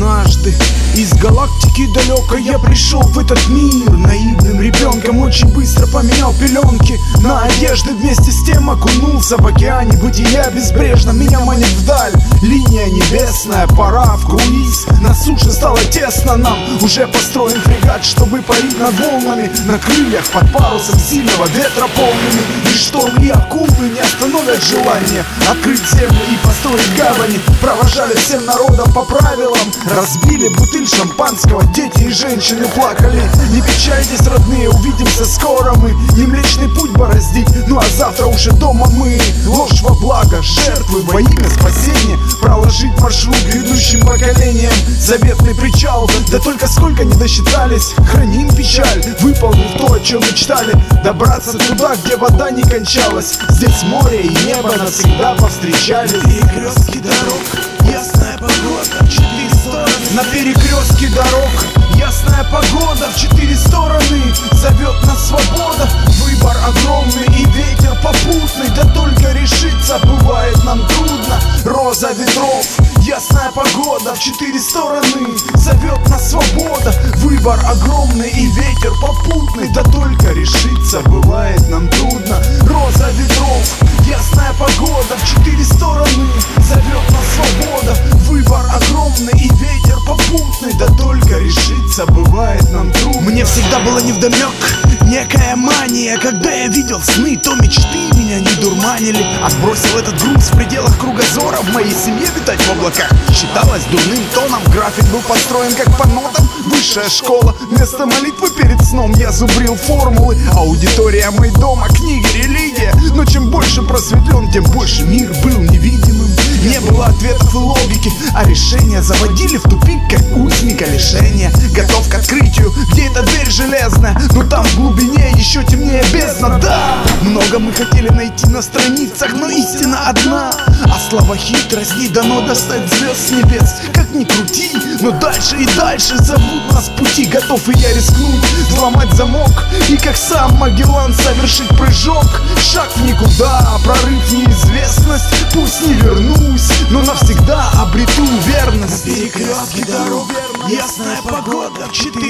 Однажды из галактики далекой я пришел в этот мир наивным ребенком, очень быстро поменял пеленки на одежды, вместе с тем окунулся в океане бытия безбрежно. Меня манит вдаль линия небесная, пора в круиз. На суше стало тесно нам, уже построен фрегат, чтобы парить над волнами, на крыльях под парусом сильного ветра полными. И шторм, и акулы не остановят желание открыть землю и построить гавани. Провожали всем народом по правилам, разбили бутыль шампанского, дети и женщины плакали. Не печальтесь, родные, увидимся скоро мы, не Млечный Путь бороздить, ну а завтра уже дома мы. Ложь во благо, жертвы во имя спасения, проложить маршрут грядущим поколениям. Заветный причал, да только сколько не досчитались. Храним печаль, выполнив то, о чем мечтали, добраться туда, где вода не кончалась. Здесь море и небо навсегда повстречали. Перекрестки дорог, ясная погода в 4 стороны. На перекрестке дорог ясная погода в 4 стороны. Зовет нас свобода, выбор огромный и ветер попутный. Да только решиться бывает нам трудно. Роза ветров, ясная погода в 4 стороны. Зовет нас свобода, выбор огромный и ветер попутный. Да только решиться бывает нам трудно. Роза ветров, ясная погода в 4 стороны. Зовет нас свобода, выбор огромный и ветер попутный. Да только решиться бывает нам трудно. Мне всегда было невдомек некая мания, когда я видел сны, то мечты меня не дурманили. Отбросил этот груз в пределах кругозора. В моей семье витать в облаках считалось дурным тоном. График был построен как по нотам, высшая школа. Вместо молитвы перед сном я зубрил формулы. Аудитория мой дома, книги, религия. Но чем больше просветлен, тем больше мир был невидимым. Не было ответов и логики, а решения заводили в тупик, как узника лишения. Готов к открытию, где эта дверь железная, но там в глубине еще темнее бездна. Да, много мы хотели найти на страницах, но истина одна. А слова хитрость, не дано достать звезд с небес. Как ни крути, но дальше и дальше зовут нас пути. Готов и я рискнуть, взломать замок и как сам Магеллан совершить прыжок. Шаг в никуда, а прорыв неизвестность. Пусть не вернусь, но навсегда обрету верность. На перекрестке дорог ясная погода в 4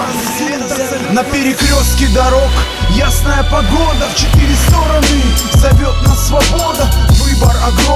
стороны. На перекрестке дорог ясная погода в 4 стороны. Зовет нас свобода, выбор огромный